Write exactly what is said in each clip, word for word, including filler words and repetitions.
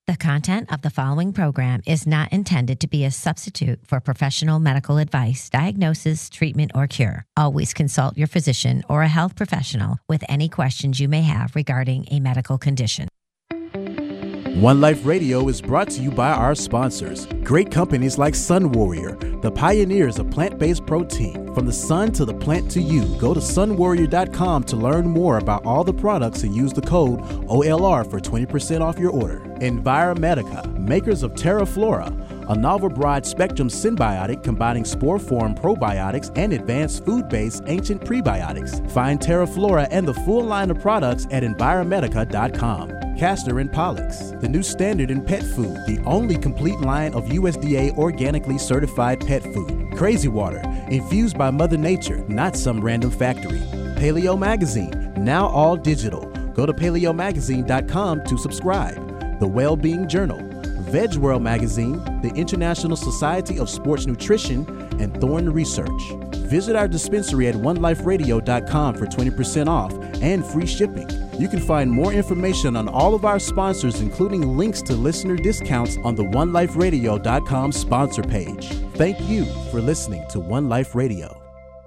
The content of the following program is not intended to be a substitute for professional medical advice, diagnosis, treatment, or cure. Always consult your physician or a health professional with any questions you may have regarding a medical condition. One Life Radio is brought to you by our sponsors, great companies like Sun Warrior, the pioneers of plant-based protein. From the sun to the plant to you, go to sun warrior dot com to learn more about all the products and use the code O L R for twenty percent off your order. Enviromedica, makers of TerraFlora, a novel broad-spectrum symbiotic combining spore-form probiotics and advanced food-based ancient prebiotics. Find TerraFlora and the full line of products at enviromedica dot com. Castor and Pollux, the new standard in pet food, the only complete line of U S D A organically certified pet food. Crazy Water, infused by Mother Nature, not some random factory. Paleo Magazine, now all digital. Go to paleo magazine dot com to subscribe. The Wellbeing Journal, Veg World Magazine, the International Society of Sports Nutrition, and Thorne Research. Visit our dispensary at one life radio dot com for twenty percent off and free shipping. You can find more information on all of our sponsors, including links to listener discounts on the one life radio dot com sponsor page. Thank you for listening to One Life Radio.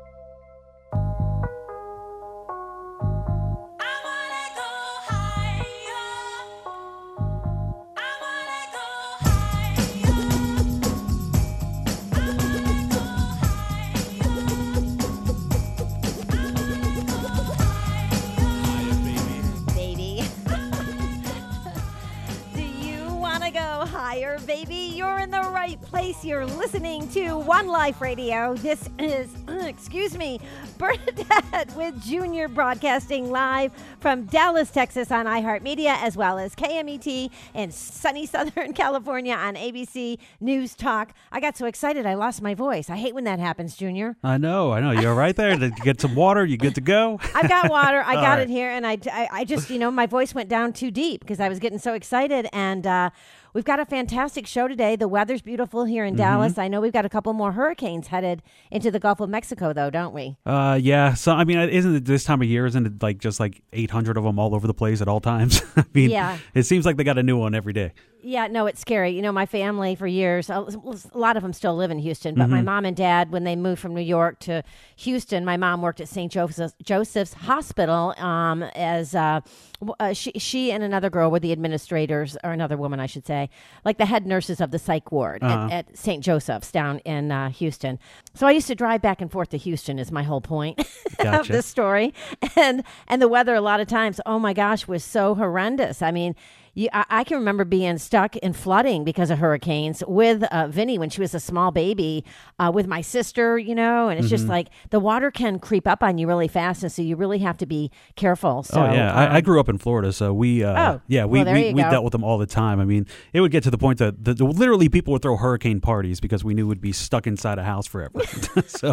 Place. You're listening to One Life Radio. This is, excuse me, Bernadette with Junior broadcasting live from Dallas, Texas on iHeartMedia, as well as K M E T in sunny Southern California on A B C News Talk. I got so excited I lost my voice. I hate when that happens, Junior. I know, I know. You're right there. To get some water, you good to go? I've got water. I got right. it here, and I, I, I just, you know, my voice went down too deep because I was getting so excited, and uh, we've got a fantastic show today. The weather's beautiful here in mm-hmm. Dallas. I know we've got a couple more hurricanes headed into the Gulf of Mexico, though, don't we? Uh, yeah. So, I mean, isn't it this time of year, isn't it like just like eight hundred of them all over the place at all times? I mean, yeah. It seems like they got a new one every day. Yeah, no, it's scary. You know, my family for years, a lot of them still live in Houston, but mm-hmm. my mom and dad, when they moved from New York to Houston, my mom worked at Saint Joseph's, Joseph's Hospital um, as uh, uh, she, she and another girl were the administrators, or another woman, I should say, like the head nurses of the psych ward uh-huh. at, at Saint Joseph's down in uh, Houston. So I used to drive back and forth to Houston is my whole point gotcha. Of this story. And, and the weather a lot of times, oh my gosh, was so horrendous. I mean, You, I, I can remember being stuck in flooding because of hurricanes with uh, Vinny when she was a small baby uh, with my sister, you know, and it's mm-hmm. just like the water can creep up on you really fast. And so you really have to be careful. So, oh, yeah. Um, I, I grew up in Florida. So we, uh, oh, yeah, we, well, we, we go. dealt with them all the time. I mean, it would get to the point that, that literally people would throw hurricane parties because we knew we'd be stuck inside a house forever. so,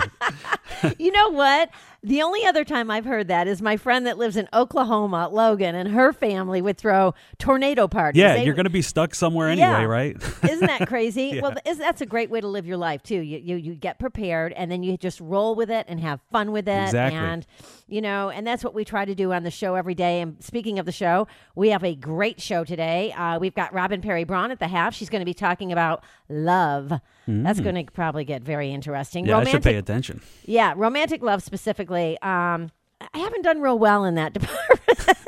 you know what? The only other time I've heard that is my friend that lives in Oklahoma, Logan, and her family would throw tornado parties. Yeah, they, you're going to be stuck somewhere anyway, yeah. right? Isn't that crazy? yeah. Well, is, that's a great way to live your life, too. You, you you get prepared, and then you just roll with it and have fun with it. Exactly. And, you know, and that's what we try to do on the show every day. And speaking of the show, we have a great show today. Uh, we've got Robin Perry Braun at the half. She's going to be talking about love. Mm. That's going to probably get very interesting. Yeah, romantic, I should pay attention. Yeah, romantic love specifically. Um, I haven't done real well in that department.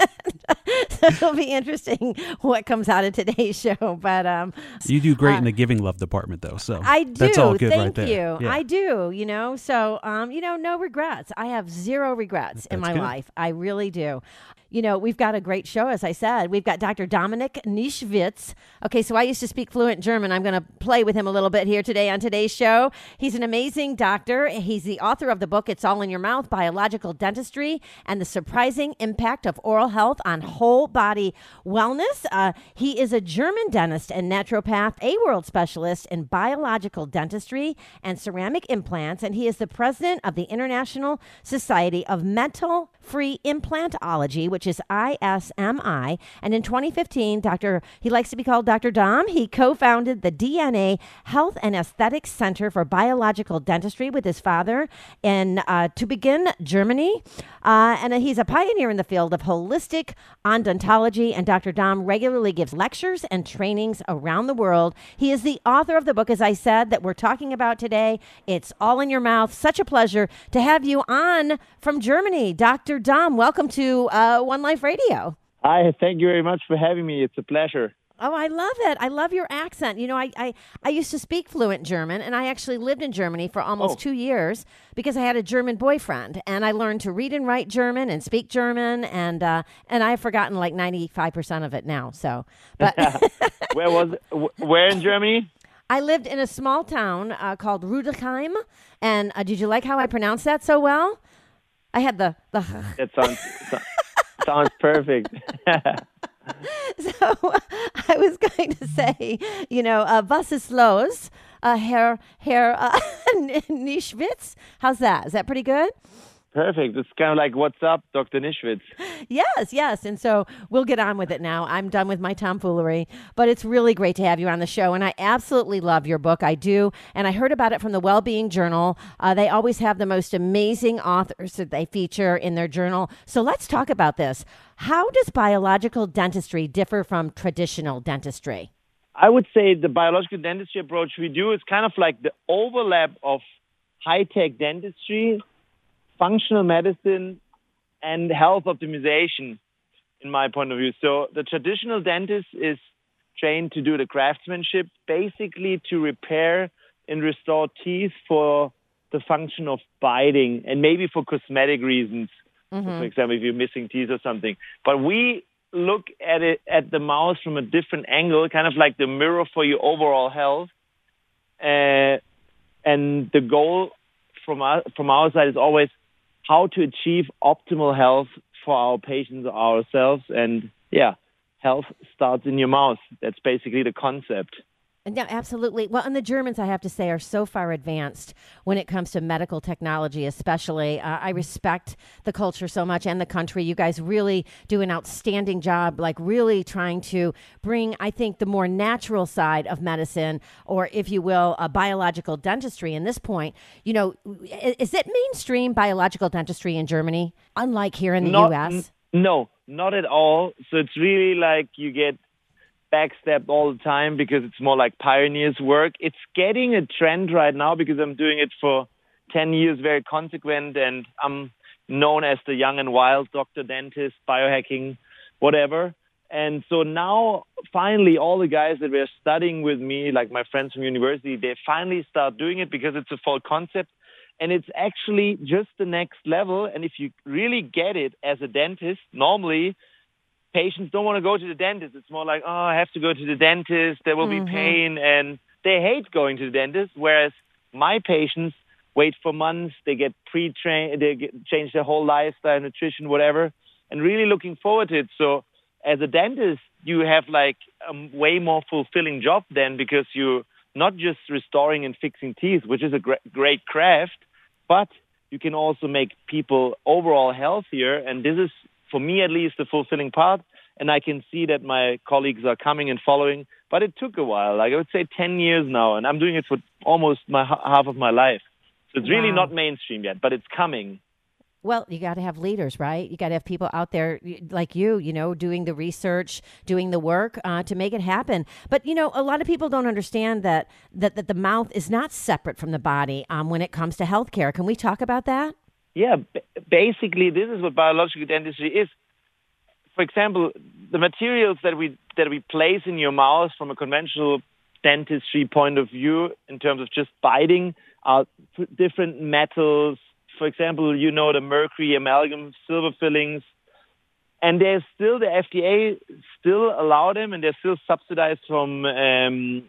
So it'll be interesting what comes out of today's show. But um, you do great uh, in the giving love department, though. So I do. That's all good Thank right there. you. Yeah. I do. You know, so um, you know, no regrets. I have zero regrets That's in my good. life. I really do. You know, we've got a great show, as I said. We've got Doctor Dominik Nischwitz. Okay, so I used to speak fluent German. I'm going to play with him a little bit here today on today's show. He's an amazing doctor. He's the author of the book, It's All in Your Mouth, Biological Dentistry and the Surprising Impact of Oral Health on Whole Body Wellness. Uh, he is a German dentist and naturopath, a world specialist in biological dentistry and ceramic implants, and he is the president of the International Society of Metal-Free Implantology, which which is I S M I. And in twenty fifteen, Doctor he likes to be called Doctor Dom. He co-founded the D N A Health and Aesthetics Center for Biological Dentistry with his father in uh, to begin Germany. Uh, and he's a pioneer in the field of holistic odontology. And Doctor Dom regularly gives lectures and trainings around the world. He is the author of the book, as I said, that we're talking about today. It's All in Your Mouth. Such a pleasure to have you on from Germany. Doctor Dom, welcome to uh, One Life Radio. Hi, thank you very much for having me. It's a pleasure. Oh, I love it. I love your accent. You know, I, I, I used to speak fluent German, and I actually lived in Germany for almost oh. two years because I had a German boyfriend, and I learned to read and write German and speak German, and uh, and I've forgotten like ninety-five percent of it now. So, but Where was it? Where in Germany? I lived in a small town uh, called Rudelsheim, and uh, did you like how I pronounced that so well? I had the... the That sounds, so, sounds perfect. So I was going to say, you know, uh, was ist los, uh, Herr, Herr uh, Nischwitz? How's that? Is that pretty good? Perfect. It's kind of like, what's up, Doctor Nischwitz? Yes, yes. And so we'll get on with it now. I'm done with my tomfoolery, but it's really great to have you on the show. And I absolutely love your book. I do. And I heard about it from the Wellbeing Journal. Uh, they always have the most amazing authors that they feature in their journal. So let's talk about this. How does biological dentistry differ from traditional dentistry? I would say the biological dentistry approach we do is kind of like the overlap of high-tech dentistry, functional medicine, and health optimization, in my point of view. So the traditional dentist is trained to do the craftsmanship, basically to repair and restore teeth for the function of biting and maybe for cosmetic reasons. Mm-hmm. So for example, if you're missing teeth or something. But we look at it at the mouth from a different angle, kind of like the mirror for your overall health. Uh, and the goal from our, from our side is always how to achieve optimal health for our patients, ourselves. And yeah, health starts in your mouth. That's basically the concept. Yeah, absolutely. Well, and the Germans, I have to say, are so far advanced when it comes to medical technology, especially. Uh, I respect the culture so much and the country. You guys really do an outstanding job, like really trying to bring, I think, the more natural side of medicine, or if you will, a biological dentistry. In this point, you know, is it mainstream biological dentistry in Germany, unlike here in the not, U S? N- no, not at all. So it's really like you get backstabbed all the time because it's more like pioneers work. It's getting a trend right now because I'm doing it for ten years, very consequent, and I'm known as the young and wild doctor, dentist, biohacking, whatever. And so now, finally, all the guys that were studying with me, like my friends from university, they finally start doing it because it's a full concept. And it's actually just the next level. And if you really get it as a dentist, normally patients don't want to go to the dentist. It's more like, oh, I have to go to the dentist. There will mm-hmm. be pain. And they hate going to the dentist. Whereas my patients wait for months. They get pre-trained. They get, change their whole lifestyle, nutrition, whatever, and really looking forward to it. So as a dentist, you have like a way more fulfilling job then, because you're not just restoring and fixing teeth, which is a gr- great craft, but you can also make people overall healthier. And this is, for me at least, the fulfilling part. And I can see that my colleagues are coming and following. But it took a while, like I would say ten years now. And I'm doing it for almost my half of my life. So it's really wow. not mainstream yet, but it's coming. Well, you got to have leaders, right? You got to have people out there like you, you know, doing the research, doing the work uh, to make it happen. But, you know, a lot of people don't understand that that, that the mouth is not separate from the body um, when it comes to healthcare. Can we talk about that? Yeah, b- basically, this is what biological dentistry is. For example, the materials that we that we place in your mouth from a conventional dentistry point of view, in terms of just biting, are different metals. For example, you know, the mercury, amalgam, silver fillings. And there's still, the F D A still allow them, and they're still subsidized from um,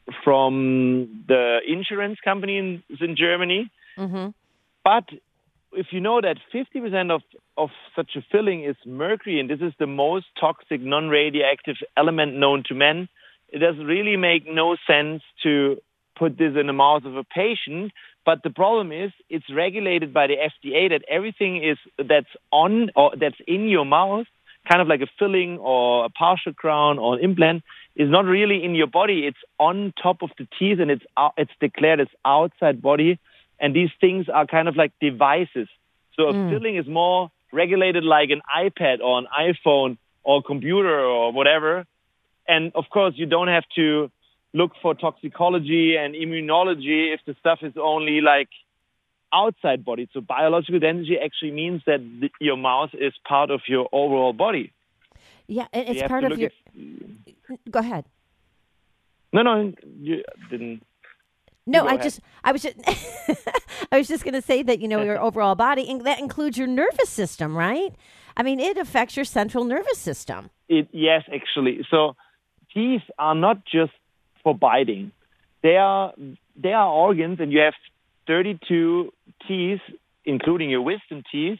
from the insurance companies in, in Germany. Mm-hmm. But if you know that fifty percent of, of such a filling is mercury, and this is the most toxic non-radioactive element known to men, it does really make no sense to put this in the mouth of a patient. But the problem is, it's regulated by the F D A that everything is that's on or that's in your mouth kind of like a filling or a partial crown or an implant, is not really in your body. It's on top of the teeth, and it's out, it's declared as outside body. And these things are kind of like devices. So a mm. filling is more regulated like an iPad or an iPhone or computer or whatever. And of course, you don't have to look for toxicology and immunology if the stuff is only like outside body. So biological dentistry actually means that the, your mouth is part of your overall body. Yeah, and it's part of your... At... Go ahead. No, no, you didn't... No, I just, I was just, I was just going to say that, you know, your overall body, and that includes your nervous system, right? I mean, it affects your central nervous system. It, yes, actually. So teeth are not just for biting. They are, they are organs, and you have thirty-two teeth, including your wisdom teeth,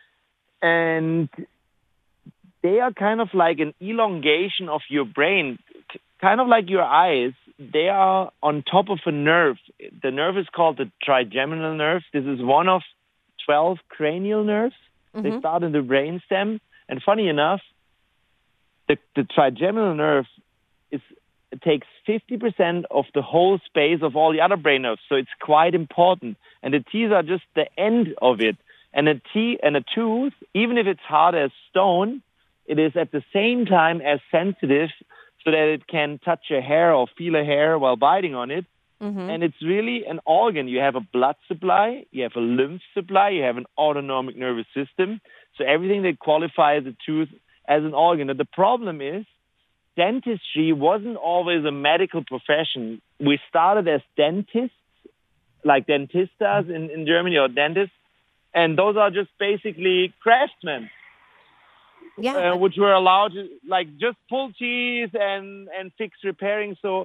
and they are kind of like an elongation of your brain, kind of like your eyes. They are on top of a nerve. The nerve is called the trigeminal nerve. This is one of twelve cranial nerves. Mm-hmm. They start in the brainstem. And funny enough, the, the trigeminal nerve is it takes fifty percent of the whole space of all the other brain nerves. So it's quite important. And the teeth are just the end of it. And a teeth and a tooth, even if it's hard as stone, it is at the same time as sensitive, so that it can touch a hair or feel a hair while biting on it. Mm-hmm. And it's really an organ. You have a blood supply, you have a lymph supply, you have an autonomic nervous system. So everything that qualifies a tooth as an organ. And the problem is, dentistry wasn't always a medical profession. We started as dentists, like dentistas in, in Germany, or dentists. And those are just basically craftsmen. Yeah, uh, which were allowed to like just pull teeth and, and fix repairing. So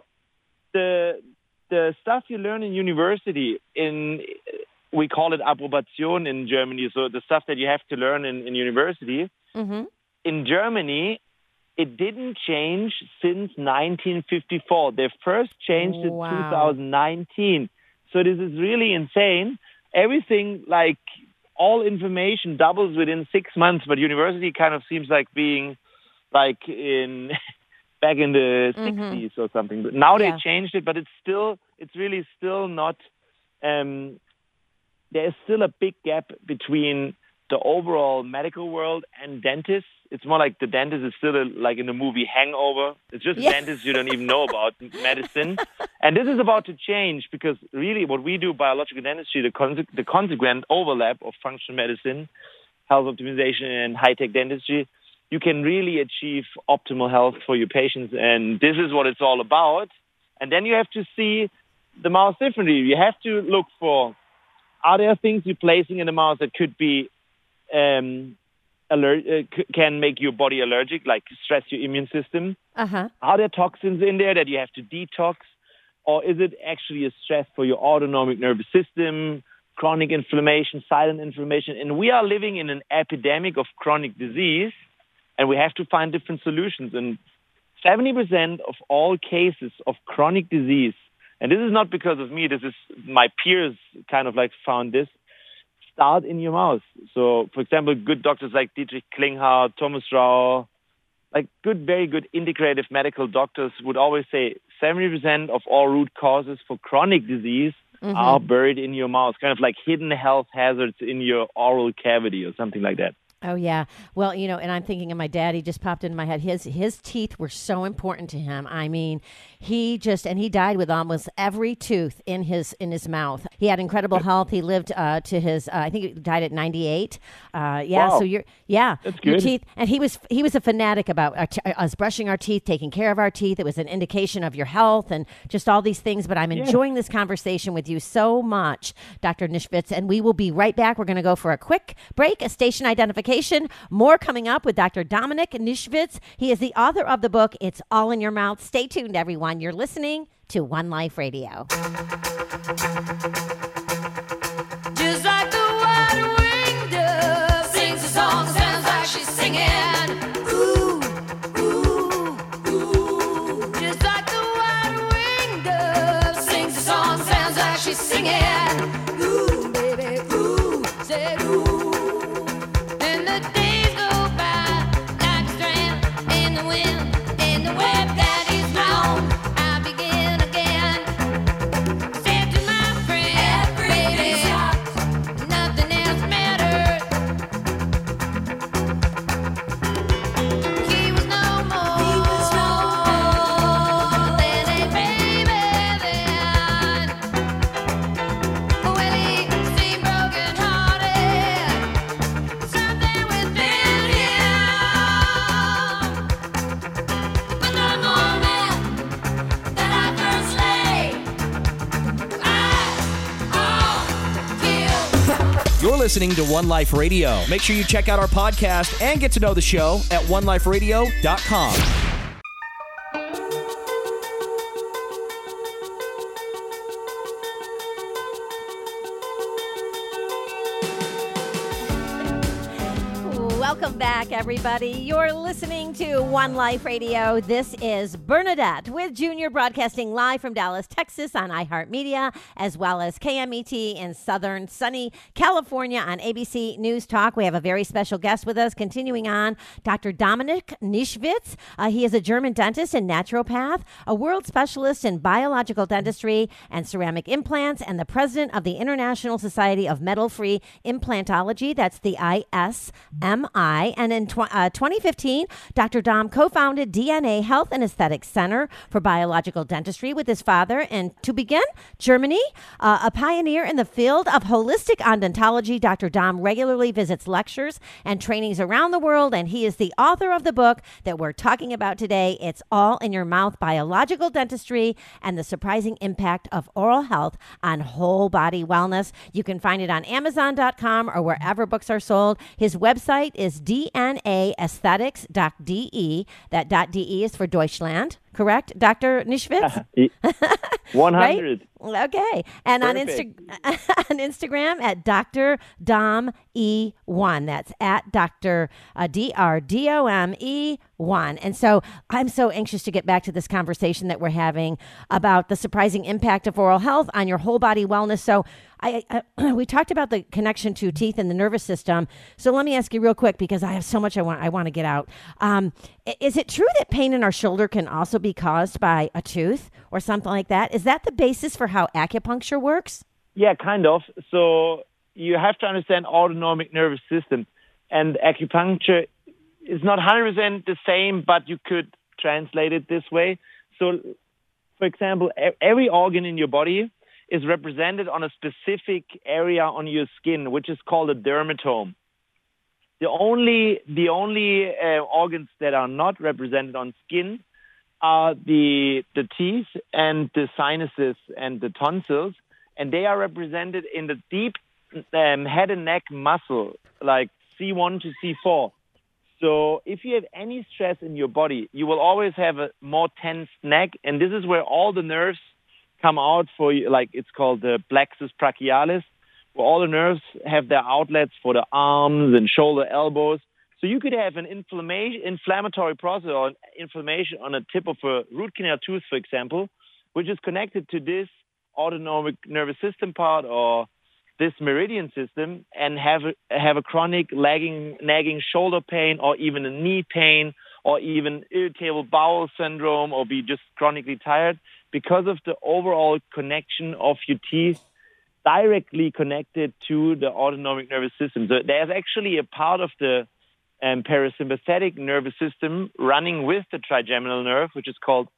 the the stuff you learn in university, in we call it Approbation in Germany. So the stuff that you have to learn in, in university mm-hmm. in Germany, it didn't change since nineteen fifty-four. They first changed it wow. in two thousand nineteen. So this is really insane. Everything like. All information doubles within six months, but university kind of seems like being like in back in the mm-hmm. sixties or something. But now yeah. they changed it, but it's still, it's really still not, um, there's still a big gap between the overall medical world and dentists. It's more like the dentist is still a, like in the movie Hangover. It's just yeah. dentists you don't even know about medicine. And this is about to change, because really what we do, biological dentistry, the, conse- the consequent overlap of functional medicine, health optimization, and high-tech dentistry, you can really achieve optimal health for your patients. And this is what it's all about. And then you have to see the mouth differently. You have to look for, are there things you're placing in the mouth that could be um, aller- uh, c- can make your body allergic, like stress your immune system? Uh-huh. Are there toxins in there that you have to detox? Or is it actually a stress for your autonomic nervous system, chronic inflammation, silent inflammation? And we are living in an epidemic of chronic disease, and we have to find different solutions. And seventy percent of all cases of chronic disease, and this is not because of me, this is my peers kind of like found this, start in your mouth. So, for example, good doctors like Dietrich Klinghardt, Thomas Rau, like good, very good integrative medical doctors would always say seventy percent of all root causes for chronic disease mm-hmm. are buried in your mouth, kind of like hidden health hazards in your oral cavity or something like that. Oh, yeah. Well, you know, and I'm thinking of my dad. He just popped into my head. His his teeth were so important to him. I mean, he just, and he died with almost every tooth in his in his mouth. He had incredible health. He lived uh, to his, uh, I think he died at ninety-eight. Uh, yeah, wow. so you're, yeah. That's your good. teeth. And he was he was a fanatic about our t- us brushing our teeth, taking care of our teeth. It was an indication of your health and just all these things. But I'm enjoying yeah. this conversation with you so much, Doctor Nischwitz. And we will be right back. We're going to go for a quick break, a station identification. More coming up with Doctor Dominik Nischwitz. He is the author of the book, It's All in Your Mouth. Stay tuned, everyone. You're listening to One Life Radio. Just like the white-winged dove sings a song, sounds like she's singing. Ooh, ooh, ooh. Just like the white-winged dove sings a song, sounds like she's singing. Ooh, baby, ooh, say ooh. And the days go by like listening to One Life Radio. Make sure you check out our podcast and get to know the show at one life radio dot com. Welcome back, everybody. You're listening to One Life Radio. This is Bernadette with Junior broadcasting live from Dallas, Texas on iHeartMedia, as well as K M E T in southern sunny California on A B C News Talk. We have a very special guest with us. Continuing on, Doctor Dominik Nischwitz. Uh, he is a German dentist and naturopath, a world specialist in biological dentistry and ceramic implants, and the president of the International Society of Metal-Free Implantology. That's the I S M I. And in tw- uh, twenty fifteen, Doctor Dom co-founded D N A Health and Aesthetics Center for Biological Dentistry with his father. And to begin, Germany, uh, a pioneer in the field of holistic odontology, Doctor Dom regularly visits lectures and trainings around the world, and he is the author of the book that we're talking about today. It's All in Your Mouth, Biological Dentistry and the Surprising Impact of Oral Health on Whole Body Wellness. You can find it on amazon dot com or wherever books are sold. His website is D N A aesthetics dot D E. That .de is for Deutschland, correct, Doctor Nischwitz? one hundred. Right? Okay. And on, Perfect. Insta- on Instagram at Doctor Dom E one. That's at Doctor Uh, D R D O M E one. And so I'm so anxious to get back to this conversation that we're having about the surprising impact of oral health on your whole body wellness. So I, I we talked about the connection to teeth and the nervous system. So let me ask you real quick, because I have so much I want I want to get out. Um, i- is it true that pain in our shoulder can also be caused by a tooth or something like that? Is that the basis for how acupuncture works? Yeah, kind of. So you have to understand autonomic nervous system, and acupuncture is not one hundred percent the same, but you could translate it this way. So, for example, e- every organ in your body is represented on a specific area on your skin, which is called a dermatome. The only the only uh, organs that are not represented on skin are the the teeth and the sinuses and the tonsils, and they are represented in the deep um, head and neck muscle, like C one to C four. So if you have any stress in your body, you will always have a more tense neck, and this is where all the nerves come out for you, like it's called the plexus brachialis, where all the nerves have their outlets for the arms and shoulder, elbows. So you could have an inflammation, inflammatory process or an inflammation on the tip of a root canal tooth, for example, which is connected to this autonomic nervous system part or this meridian system, and have a, have a chronic lagging, nagging shoulder pain, or even a knee pain, or even irritable bowel syndrome, or be just chronically tired because of the overall connection of your teeth directly connected to the autonomic nervous system. So there's actually a part of the um, parasympathetic nervous system running with the trigeminal nerve, which is called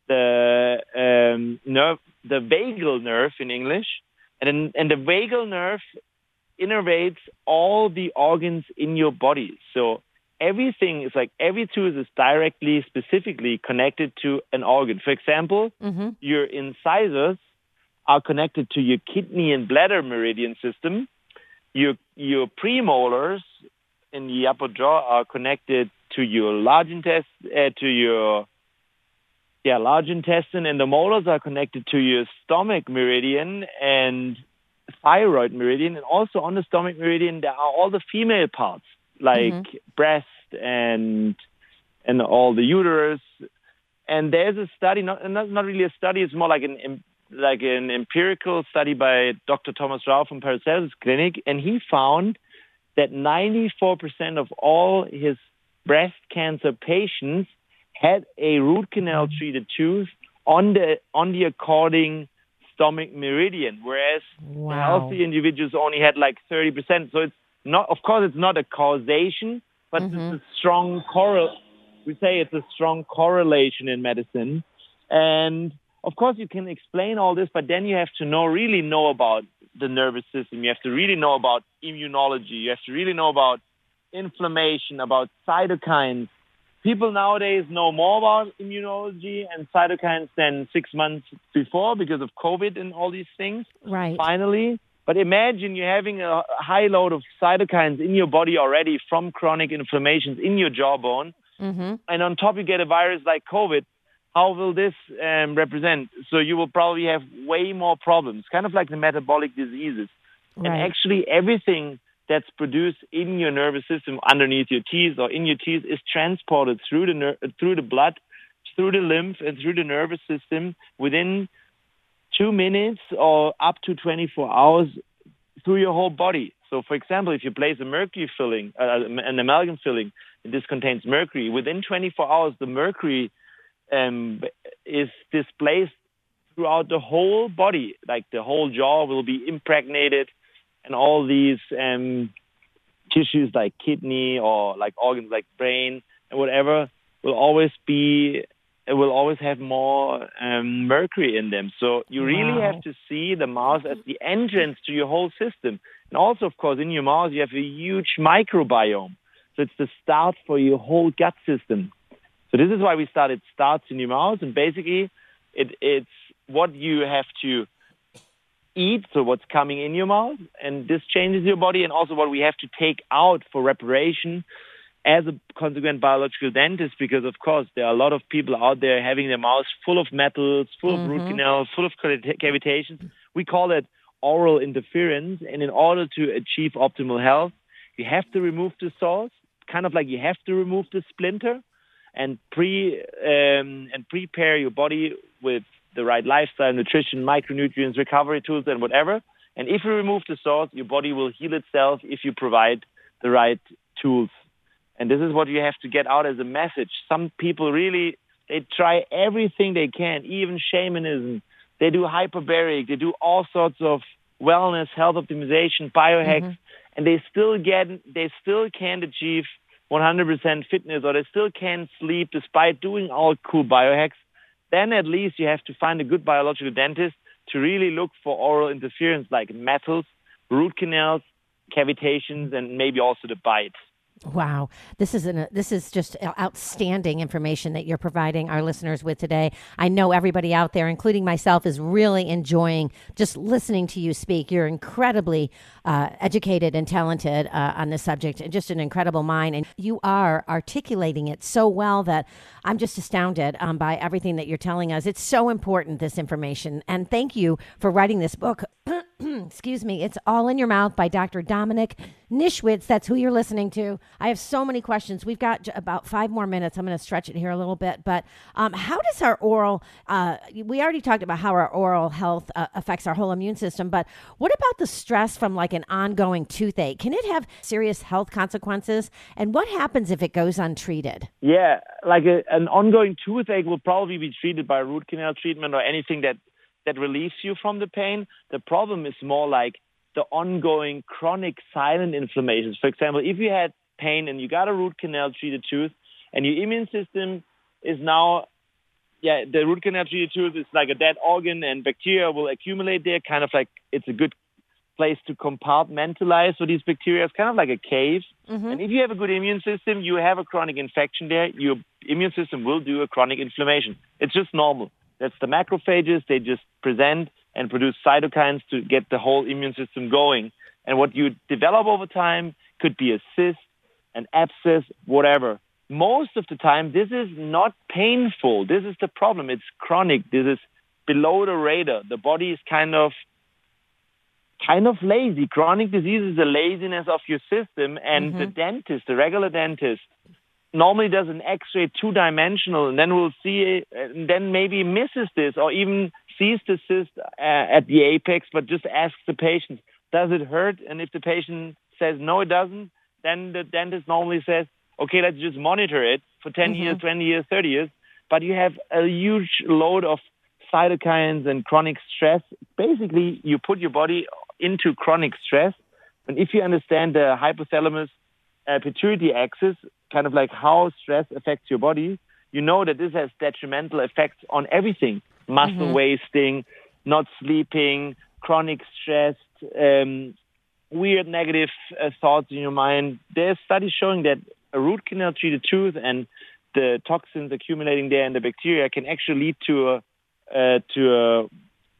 the um, nerve, the vagal nerve in English. And, and the vagal nerve innervates all the organs in your body. So everything is like every tooth is directly, specifically connected to an organ. For example, Mm-hmm. your incisors are connected to your kidney and bladder meridian system. Your your premolars in the upper jaw are connected to your large intestine, uh, to your yeah large intestine, and the molars are connected to your stomach meridian and thyroid meridian. And also on the stomach meridian, there are all the female parts, like Mhm. breast and and all the uterus. And there's a study, not not, not really a study, it's more like an em- like an empirical study by Doctor Thomas Rau from Paracelsus Clinic, and he found that ninety-four percent of all his breast cancer patients had a root canal treated tooth on the on the according stomach meridian, whereas the Wow. healthy individuals only had like thirty percent. So it's not, of course, it's not a causation, but Mhm. it's a strong correl. We say it's a strong correlation in medicine. And of course, you can explain all this, but then you have to know, really know about the nervous system. You have to really know about immunology. You have to really know about inflammation, about cytokines. People nowadays know more about immunology and cytokines than six months before because of COVID and all these things. Right. Finally, But imagine you're having a high load of cytokines in your body already from chronic inflammations in your jawbone. Mm-hmm. And on top you get a virus like COVID. How will this um, represent? So you will probably have way more problems, kind of like the metabolic diseases. Right. And actually everything that's produced in your nervous system underneath your teeth or in your teeth is transported through the ner- through the blood, through the lymph, and through the nervous system within two minutes or up to twenty-four hours through your whole body. So, for example, if you place a mercury filling, uh, an amalgam filling, and this contains mercury, within twenty-four hours, the mercury um, is displaced throughout the whole body. Like the whole jaw will be impregnated, and all these um, tissues like kidney or like organs like brain and whatever will always be, it will always have more um, mercury in them. So you really Wow. have to see the mouth as the entrance to your whole system. And also, of course, in your mouth, you have a huge microbiome. So it's the start for your whole gut system. So this is why we started starts in your mouth. And basically, it, it's what you have to eat, so what's coming in your mouth. And this changes your body. And also what we have to take out for reparation as a consequent biological dentist, because, of course, there are a lot of people out there having their mouths full of metals, full of root canals, full of cavitations. We call that oral interference. And in order to achieve optimal health, you have to remove the source, kind of like you have to remove the splinter, and pre um, and prepare your body with the right lifestyle, nutrition, micronutrients, recovery tools, and whatever. And if you remove the source, your body will heal itself if you provide the right tools. And this is what you have to get out as a message. Some people really, they try everything they can, even shamanism. They do hyperbaric. They do all sorts of wellness, health optimization, biohacks, mm-hmm. and they still get, they still can't achieve one hundred percent fitness, or they still can't sleep despite doing all cool biohacks. Then at least you have to find a good biological dentist to really look for oral interference like metals, root canals, cavitations, and maybe also the bites. Wow, this is an, this is just outstanding information that you're providing our listeners with today. I know everybody out there, including myself, is really enjoying just listening to you speak. You're incredibly uh, educated and talented uh, on this subject, and just an incredible mind. And you are articulating it so well that I'm just astounded um, by everything that you're telling us. It's so important, this information. And thank you for writing this book. Excuse me. It's All in Your Mouth by Doctor Dominic Nischwitz. That's who you're listening to. I have so many questions. We've got j- about five more minutes. I'm going to stretch it here a little bit. But um, how does our oral, uh, we already talked about how our oral health uh, affects our whole immune system, but what about the stress from like an ongoing toothache? Can it have serious health consequences? And what happens if it goes untreated? Yeah, like a, an ongoing toothache will probably be treated by root canal treatment or anything that that relieves you from the pain. The problem is more like the ongoing chronic silent inflammations. For example, if you had pain and you got a root canal treated tooth and your immune system is now, yeah, the root canal treated tooth is like a dead organ and bacteria will accumulate there, kind of like it's a good place to compartmentalize for these bacteria. It's kind of like a cave. Mm-hmm. And if you have a good immune system, you have a chronic infection there, your immune system will do a chronic inflammation. It's just normal. That's the macrophages. They just present and produce cytokines to get the whole immune system going. And what you develop over time could be a cyst, an abscess, whatever. Most of the time, this is not painful. This is the problem. It's chronic. This is below the radar. The body is kind of kind of lazy. Chronic disease is the laziness of your system. And mm-hmm. the dentist, the regular dentist, normally does an X-ray two-dimensional, and then we'll see, and then maybe misses this, or even sees the cyst uh, at the apex, but just asks the patient, does it hurt? And if the patient says no, it doesn't, then the dentist normally says, okay, let's just monitor it for ten mm-hmm. years, twenty years, thirty years. But you have a huge load of cytokines and chronic stress. Basically, you put your body into chronic stress. And if you understand the hypothalamus uh, pituitary axis, kind of like how stress affects your body, you know that this has detrimental effects on everything. Muscle mm-hmm. wasting, not sleeping, chronic stress, um, weird negative uh, thoughts in your mind. There's studies showing that a root canal treated tooth and the toxins accumulating there and the bacteria can actually lead to a, uh, to a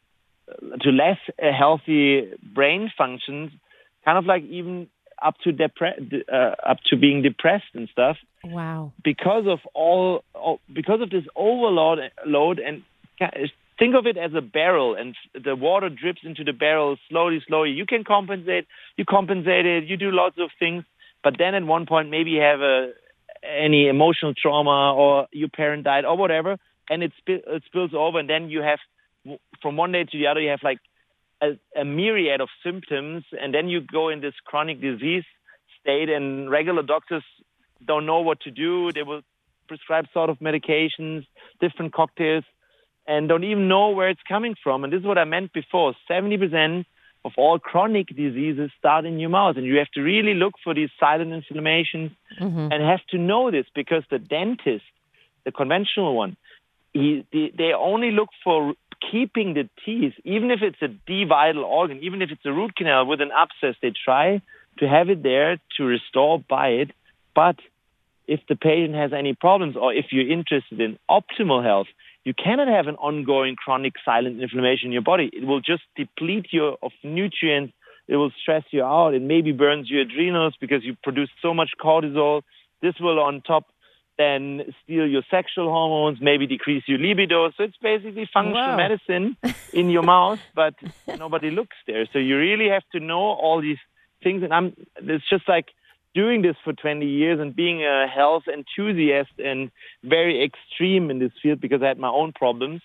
to less uh, healthy brain functions, kind of like even up to depre- uh, up to being depressed and stuff. Wow. Because of all, all because of this overload load, and think of it as a barrel, and the water drips into the barrel slowly, slowly. You can compensate, you compensate it, you do lots of things, but then at one point maybe you have a any emotional trauma or your parent died or whatever, and it, sp- it spills over, and then you have, from one day to the other, you have like a, a myriad of symptoms, and then you go in this chronic disease state, and regular doctors don't know what to do. They will prescribe sort of medications, different cocktails, and don't even know where it's coming from. And this is what I meant before. seventy percent of all chronic diseases start in your mouth, and you have to really look for these silent inflammations Mm-hmm. and have to know this, because the dentist, the conventional one, he, they, they only look for keeping the teeth, even if it's a D-vital organ, even if it's a root canal with an abscess, they try to have it there to restore by it. But if the patient has any problems, or if you're interested in optimal health, you cannot have an ongoing chronic silent inflammation in your body. It will just deplete you of nutrients. It will stress you out. It maybe burns your adrenals because you produce so much cortisol. This will on top then steal your sexual hormones, maybe decrease your libido. So it's basically functional Wow. medicine in your mouth, but nobody looks there. So you really have to know all these things. And I'm, it's just like doing this for twenty years and being a health enthusiast and very extreme in this field because I had my own problems.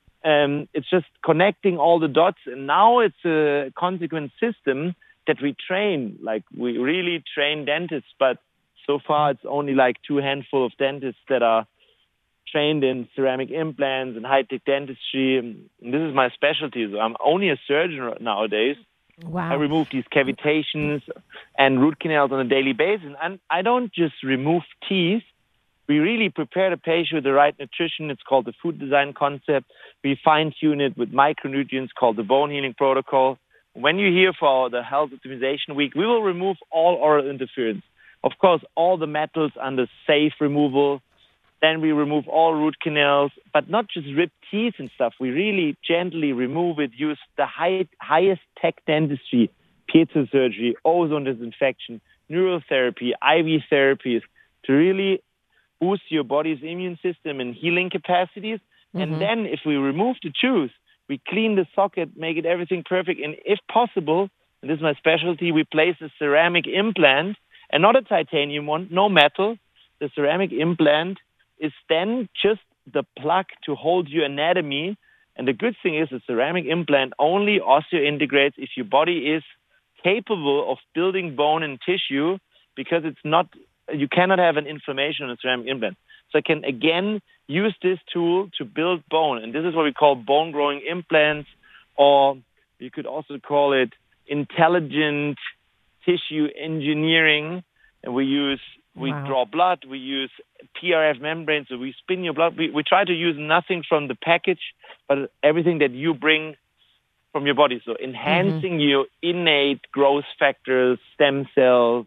Um, it's just connecting all the dots. And now it's a consequent system that we train. Like we really train dentists, but so far it's only like two handful of dentists that are trained in ceramic implants and high-tech dentistry. And this is my specialty. So I'm only a surgeon nowadays. Wow. I remove these cavitations and root canals on a daily basis. And I don't just remove teeth. We really prepare the patient with the right nutrition. It's called the food design concept. We fine-tune it with micronutrients called the bone healing protocol. When you're here for the Health Optimization Week, we will remove all oral interference. Of course, all the metals under safe removal. Then we remove all root canals, but not just ripped teeth and stuff. We really gently remove it, use the high, highest tech dentistry, piezo surgery, ozone disinfection, neural therapy, I V therapies to really boost your body's immune system and healing capacities. Mm-hmm. And then if we remove the tooth, we clean the socket, make it everything perfect. And if possible, and this is my specialty, we place a ceramic implant and not a titanium one, no metal. The ceramic implant is then just the plug to hold your anatomy. And the good thing is the ceramic implant only osseointegrates if your body is capable of building bone and tissue, because it's not, you cannot have an inflammation on a ceramic implant. So I can again use this tool to build bone. And this is what we call bone growing implants, or you could also call it intelligent tissue engineering. And we use, we Wow. draw blood, we use P R F membranes, so we spin your blood. We, we try to use nothing from the package, but everything that you bring from your body. So enhancing mm-hmm. your innate growth factors, stem cells,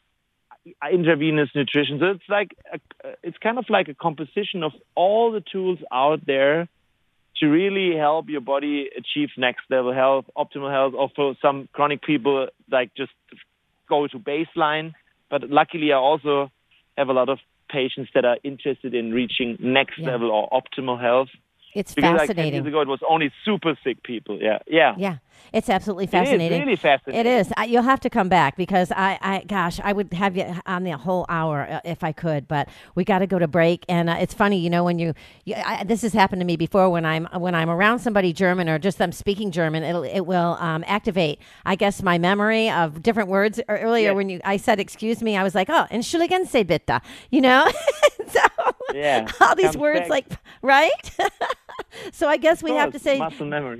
intravenous nutrition. So it's like a, it's kind of like a composition of all the tools out there to really help your body achieve next level health, optimal health, or for some chronic people, like just go to baseline. But luckily, I also have a lot of patients that are interested in reaching next Yeah. level or optimal health. It's Because like ten fascinating. years ago, it was only super sick people. Yeah, yeah. Yeah, it's absolutely fascinating. It is really fascinating. It is. I, you'll have to come back because I, I, gosh, I would have you on the whole hour uh, if I could, but we got to go to break. And uh, it's funny, you know, when you, you I, this has happened to me before when I'm when I'm around somebody German or just them speaking German, it'll it will um, activate, I guess, my memory of different words. Or earlier Yes. when you I said excuse me, I was like, oh, entschuldigen Sie bitte, you know. So Yeah, all these comes words, back. like, right? So I guess we Of have to course, say, muscle memory.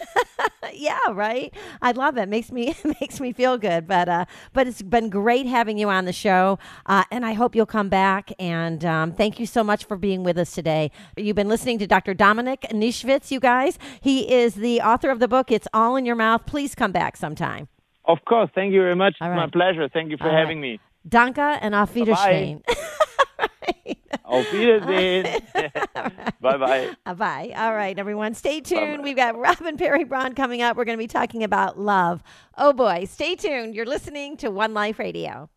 yeah, right. I love it. Makes me makes me feel good. But uh, but it's been great having you on the show, uh, and I hope you'll come back. And um, thank you so much for being with us today. You've been listening to Doctor Dominik Nischwitz, you guys. He is the author of the book "It's All in Your Mouth." Please come back sometime. Of course. Thank you very much. All It's my right. pleasure. Thank you for All right. having me. Danke and auf Wiedersehen. Right. Auf Wiedersehen. Bye-bye. Uh, bye. All right, everyone. Stay tuned. Bye-bye. We've got Robin Perry Braun coming up. We're going to be talking about love. Oh, boy. Stay tuned. You're listening to One Life Radio.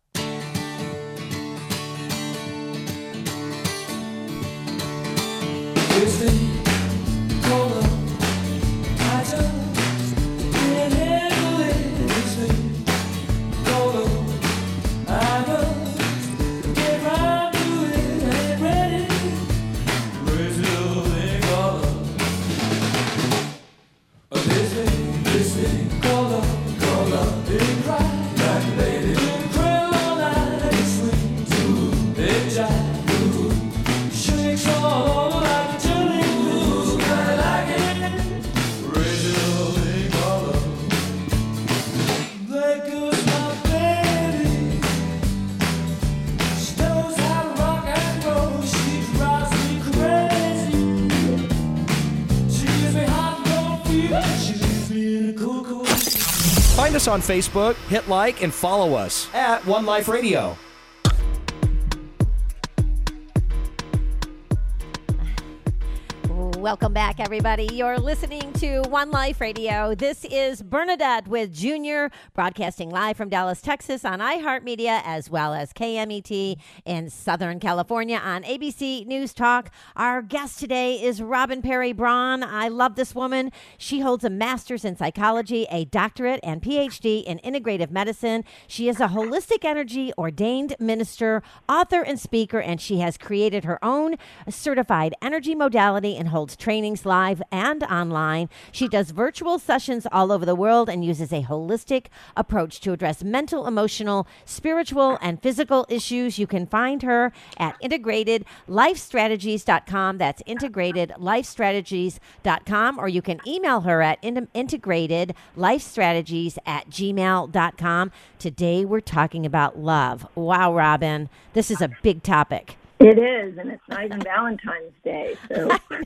Find us on Facebook, hit like, and follow us at One Life Radio. Welcome back, everybody. You're listening to One Life Radio. This is Bernadette with Junior, broadcasting live from Dallas, Texas on iHeartMedia, as well as K M E T in Southern California on A B C News Talk. Our guest today is Robin Perry Braun. I love this woman. She holds a master's in psychology, a doctorate, and P H D in integrative medicine. She is a holistic energy ordained minister, author, and speaker, and she has created her own certified energy modality and holds trainings live and online. She does virtual sessions all over the world and uses a holistic approach to address mental, emotional, spiritual, and physical issues. You can find her at integrated life strategies dot com. That's integrated life strategies dot com. Or you can email her at in- integrated life strategies at gmail dot com. Today we're talking about love. Wow, Robin, this is a big topic. It is, and it's not even Valentine's Day. So,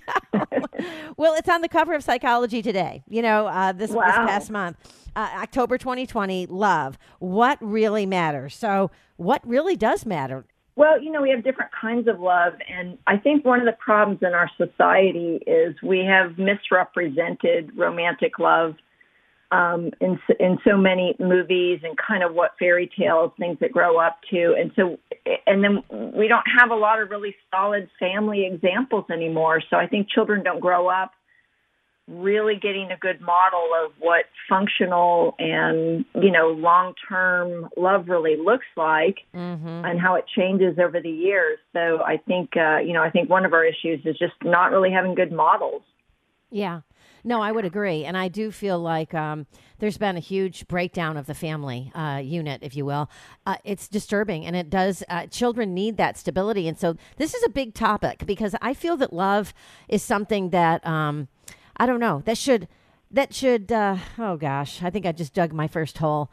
well, it's on the cover of Psychology Today. You know, uh, this, wow. this past month, uh, October twenty twenty. Love. What really matters? So, what really does matter? Well, you know, we have different kinds of love, and I think one of the problems in our society is we have misrepresented romantic love um, in in so many movies and kind of what fairy tales, things that grow up to, and so. And then we don't have a lot of really solid family examples anymore. So I think children don't grow up really getting a good model of what functional and, you know, long-term love really looks like mm-hmm. and how it changes over the years. So I think, uh, you know, I think one of our issues is just not really having good models. Yeah. No, I would agree. And I do feel like um, there's been a huge breakdown of the family uh, unit, if you will. Uh, it's disturbing, and it does, uh, children need that stability. And so this is a big topic because I feel that love is something that, um, I don't know, that should, that should, uh, oh gosh, I think I just dug my first hole.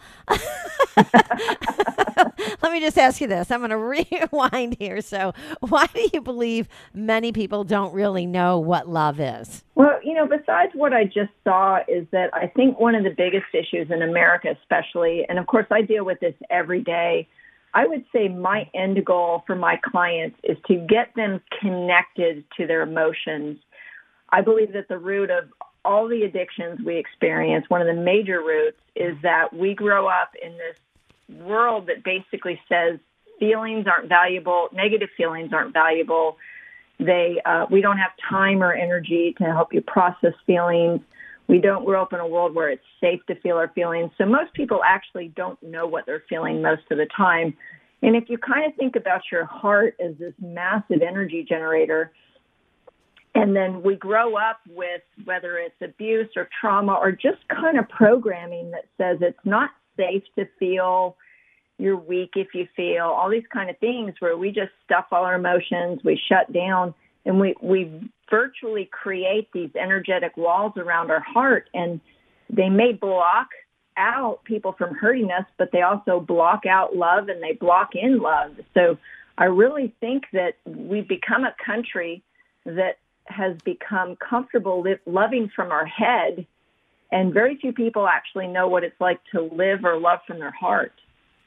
Let me just ask you this. I'm going to rewind here. So why do you believe many people don't really know what love is? Well, you know, besides what I just saw is that I think one of the biggest issues in America especially, and of course I deal with this every day, I would say my end goal for my clients is to get them connected to their emotions. I believe that the root of all the addictions we experience, one of the major roots, is that we grow up in this world that basically says feelings aren't valuable, negative feelings aren't valuable. They, uh, we don't have time or energy to help you process feelings. We don't grow up in a world where it's safe to feel our feelings. So most people actually don't know what they're feeling most of the time. And if you kind of think about your heart as this massive energy generator, and then we grow up with whether it's abuse or trauma or just kind of programming that says it's not safe to feel, you're weak if you feel, all these kind of things where we just stuff all our emotions, we shut down, and we, we virtually create these energetic walls around our heart. And they may block out people from hurting us, but they also block out love and they block in love. So I really think that we've become a country that has become comfortable li- loving from our head, and very few people actually know what it's like to live or love from their heart.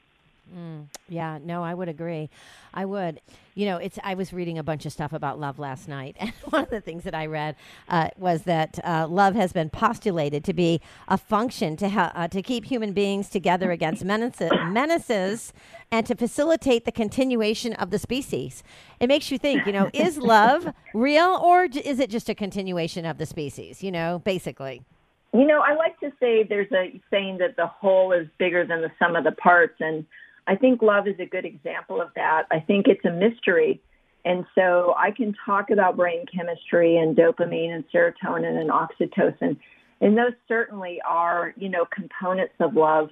Yeah, no, I would agree. I would. You know, it's. I was reading a bunch of stuff about love last night, and one of the things that I read uh, was that uh, love has been postulated to be a function to ha- uh, to keep human beings together against menaces, menaces, and to facilitate the continuation of the species. It makes you think. You know, is love real, or j- is it just a continuation of the species? You know, basically. You know, I like to say there's a saying that the whole is bigger than the sum of the parts, and I think love is a good example of that. I think it's a mystery. And so I can talk about brain chemistry and dopamine and serotonin and oxytocin. And those certainly are, you know, components of love.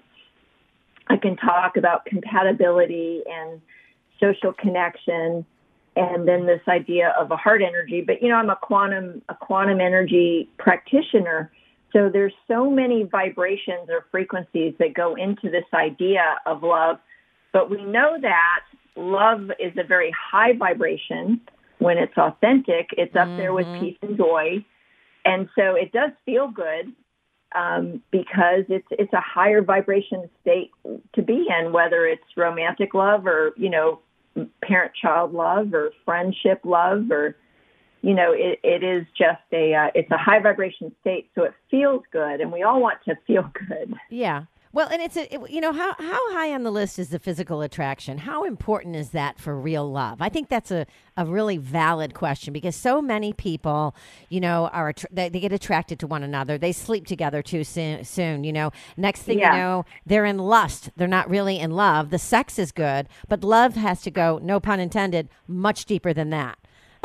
I can talk about compatibility and social connection and then this idea of a heart energy. But, you know, I'm a quantum, a quantum energy practitioner. So there's so many vibrations or frequencies that go into this idea of love. But we know that love is a very high vibration when it's authentic. It's up mm-hmm. there with peace and joy. And so it does feel good um, because it's it's a higher vibration state to be in, whether it's romantic love or, you know, parent-child love or friendship love or, you know, it, it is just a, uh, it's a high vibration state. So it feels good. And we all want to feel good. Yeah. Well, and it's a, it, you know, how, how high on the list is the physical attraction? How important is that for real love? I think that's a, a really valid question because so many people, you know, are they, they get attracted to one another. They sleep together too soon, soon you know. Next thing yeah. you know, they're in lust. They're not really in love. The sex is good, but love has to go, no pun intended, much deeper than that.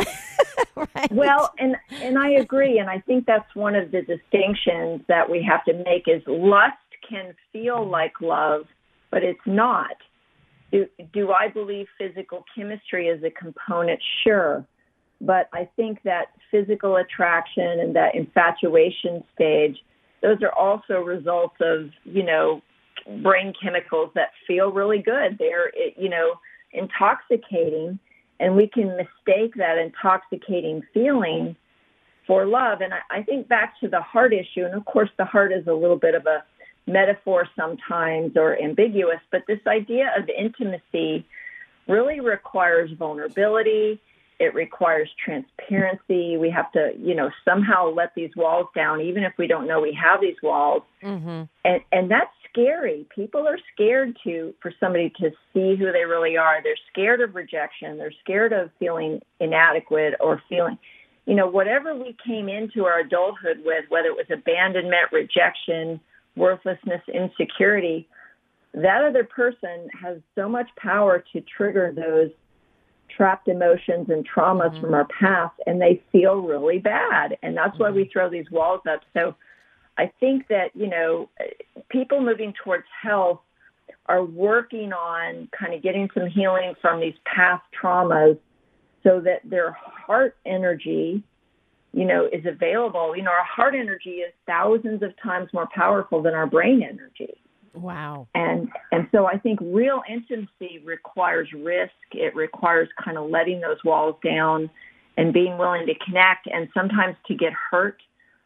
Right. Well, and and I agree. And I think that's one of the distinctions that we have to make is lust can feel like love, but it's not. Do, do I believe physical chemistry is a component? Sure. But I think that physical attraction and that infatuation stage, those are also results of, you know, brain chemicals that feel really good. They're, you know, intoxicating, and we can mistake that intoxicating feeling for love. And I, I think back to the heart issue, and of course the heart is a little bit of a metaphor sometimes or ambiguous, but this idea of intimacy really requires vulnerability. It requires transparency. We have to, you know, somehow let these walls down, even if we don't know we have these walls. Mm-hmm. And, and that's scary. People are scared to, for somebody to see who they really are. They're scared of rejection. They're scared of feeling inadequate or feeling, you know, whatever we came into our adulthood with, whether it was abandonment, rejection, worthlessness, insecurity, that other person has so much power to trigger those trapped emotions and traumas mm-hmm. from our past, and they feel really bad. And that's mm-hmm. why we throw these walls up. So I think that, you know, people moving towards health are working on kind of getting some healing from these past traumas so that their heart energy, you know, is available. You know, our heart energy is thousands of times more powerful than our brain energy. Wow. And and so I think real intimacy requires risk. It requires kind of letting those walls down and being willing to connect and sometimes to get hurt.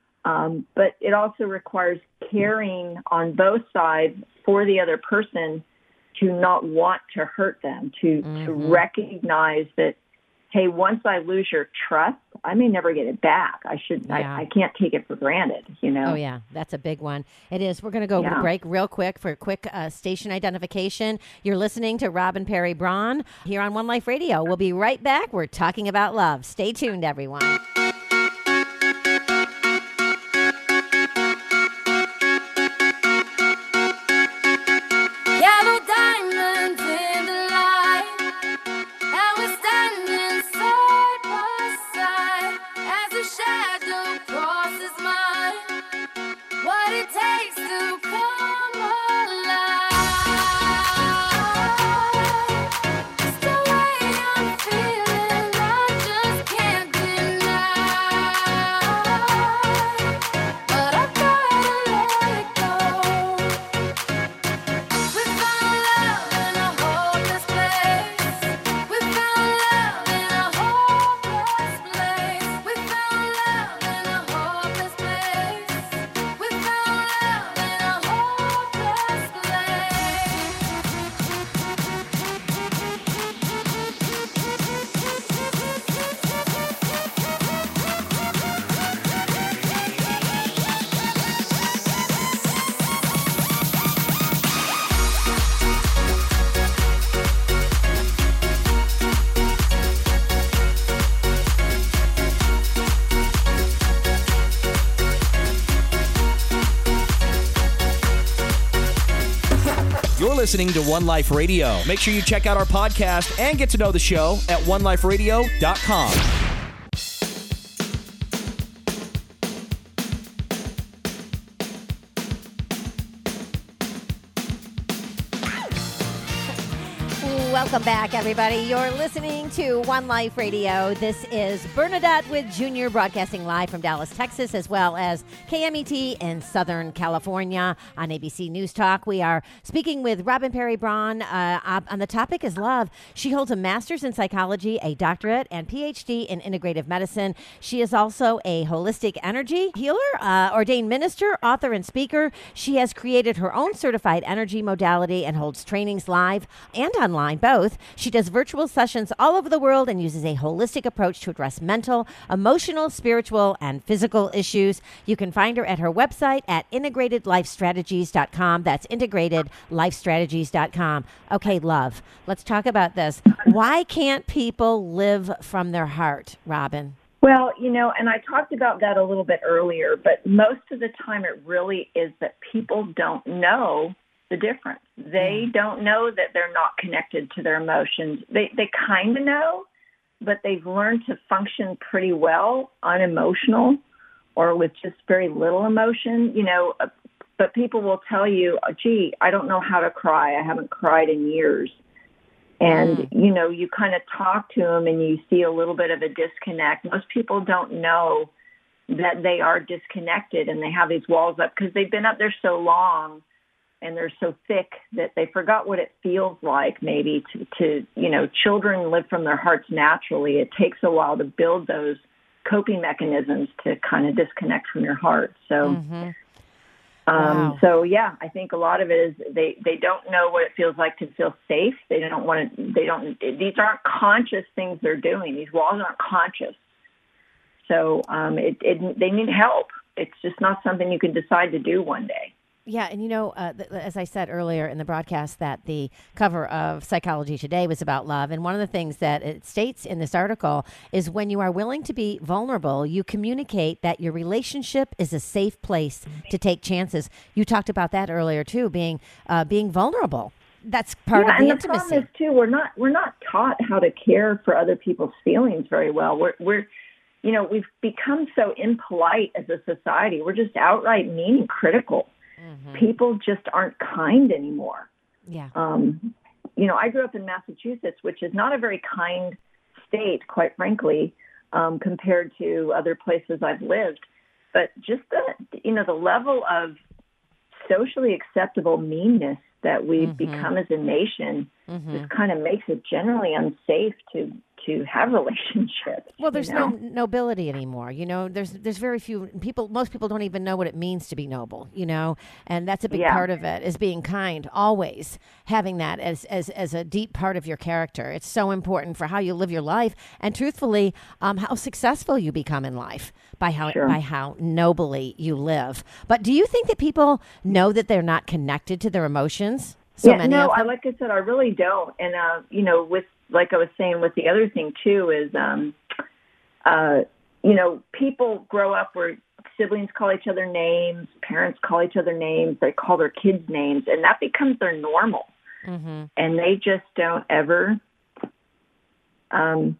Um, but it also requires caring on both sides for the other person to not want to hurt them, to, mm-hmm. to recognize that, hey, once I lose your trust, I may never get it back. I should. Yeah. I, I can't take it for granted, you know? Oh, yeah. That's a big one. It is. We're going to go yeah. to break real quick for a quick uh, station identification. You're listening to Robin Perry Braun here on One Life Radio. We'll be right back. We're talking about love. Stay tuned, everyone. Feeling I just can't deny. You're listening to One Life Radio. Make sure you check out our podcast and get to know the show at one life radio dot com. Welcome back, everybody. You're listening to One Life Radio. This is Bernadette with Junior, broadcasting live from Dallas, Texas, as well as K M E T in Southern California on A B C News Talk. We are speaking with Robin Perry Braun. Uh, on the topic is love. She holds a master's in psychology, a doctorate, and P H D in integrative medicine. She is also a holistic energy healer, uh, ordained minister, author, and speaker. She has created her own certified energy modality and holds trainings live and online, both. She does virtual sessions all over the world and uses a holistic approach to address mental, emotional, spiritual, and physical issues. You can find her at her website at integrated life strategies dot com. That's integrated life strategies dot com. Okay, love. Let's talk about this. Why can't people live from their heart, Robin? Well, you know, and I talked about that a little bit earlier, but most of the time it really is that people don't know the difference. They don't know that they're not connected to their emotions. They they kind of know, but they've learned to function pretty well unemotional or with just very little emotion, you know, uh, but people will tell you, oh, gee, I don't know how to cry. I haven't cried in years. And, mm. you know, you kind of talk to them and you see a little bit of a disconnect. Most people don't know that they are disconnected and they have these walls up because they've been up there so long and they're so thick that they forgot what it feels like maybe to, to, you know, children live from their hearts naturally. It takes a while to build those coping mechanisms to kind of disconnect from your heart. So, Mm-hmm. um, Wow. so yeah, I think a lot of it is they, they don't know what it feels like to feel safe. They don't want to, they don't, these aren't conscious things they're doing. These walls aren't conscious. So um, it, it, they need help. It's just not something you can decide to do one day. Yeah, and you know, uh, th- as I said earlier in the broadcast, that the cover of Psychology Today was about love. And one of the things that it states in this article is when you are willing to be vulnerable, you communicate that your relationship is a safe place to take chances. You talked about that earlier, too, being uh, being vulnerable. That's part yeah, of the and the intimacy. problem is, too, we're not, we're not taught how to care for other people's feelings very well. We're, we're you know, we've become so impolite as a society. We're just outright mean and critical. Mm-hmm. People just aren't kind anymore. Yeah. Um, you know, I grew up in Massachusetts, which is not a very kind state, quite frankly, um, compared to other places I've lived. But just the, you know, the level of socially acceptable meanness that we've mm-hmm. become as a nation mm-hmm. just kind of makes it generally unsafe to to have relationships. Well, there's you know? no nobility anymore. You know, there's there's very few people. Most people don't even know what it means to be noble. You know, and that's a big yeah. part of it is being kind. Always having that as as as a deep part of your character. It's so important for how you live your life, and truthfully, um, how successful you become in life by how sure. by how nobly you live. But do you think that people know that they're not connected to their emotions? So yeah, many no, of I, them? like I said, I really don't. And, uh, you know, with, like I was saying, with the other thing, too, is, um, uh, you know, people grow up where siblings call each other names, parents call each other names, they call their kids names, and that becomes their normal. Mm-hmm. And they just don't ever um,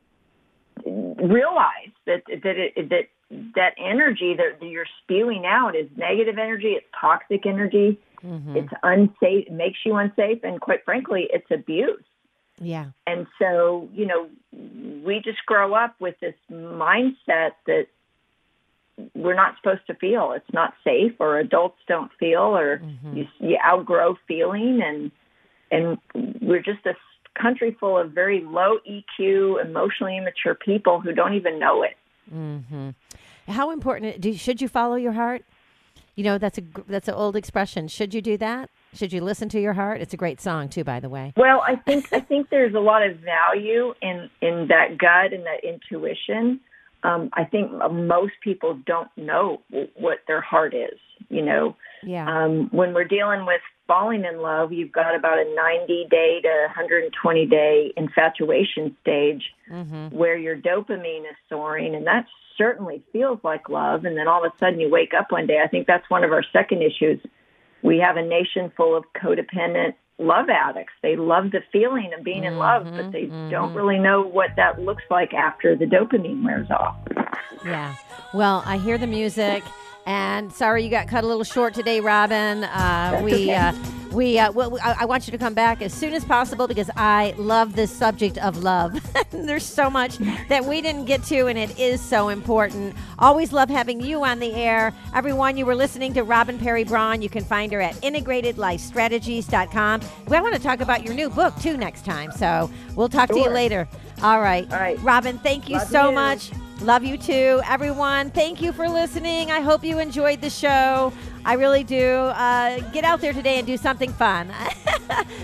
realize that that it, that that energy that you're spewing out is negative energy, it's toxic energy. Mm-hmm. It's unsafe. It makes you unsafe, and quite frankly, it's abuse. Yeah. And so, you know, we just grow up with this mindset that we're not supposed to feel. It's not safe, or adults don't feel, or mm-hmm. you, you outgrow feeling, and and we're just a country full of very low E Q, emotionally immature people who don't even know it. Mm-hmm. How important do should you follow your heart? You know, that's a that's an old expression. Should you do that? Should you listen to your heart? It's a great song too, by the way. Well, I think I think there's a lot of value in, in that gut and that intuition. Um, I think most people don't know what their heart is. You know, yeah. Um, when we're dealing with falling in love, you've got about a ninety day to one hundred twenty day infatuation stage mm-hmm. where your dopamine is soaring, and that certainly feels like love. And then all of a sudden you wake up one day. I think that's one of our second issues. We have a nation full of codependent love addicts. They love the feeling of being in love, but they mm-hmm. don't really know what that looks like after the dopamine wears off. Yeah. Well, I hear the music. And sorry you got cut a little short today, Robin. Uh, we, okay. uh, we, uh, we, I, I want you to come back as soon as possible because I love this subject of love. There's so much that we didn't get to, and it is so important. Always love having you on the air. Everyone, you were listening to Robin Perry Braun. You can find her at integrated life strategies dot com. We want to talk about your new book, too, next time. So we'll talk Sure. to you later. All right. All right. Robin, thank you Love so you. much. Love you too. Everyone, thank you for listening. I hope you enjoyed the show. I really do. Uh, get out there today and do something fun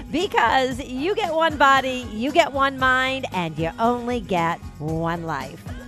because you get one body, you get one mind, and you only get one life.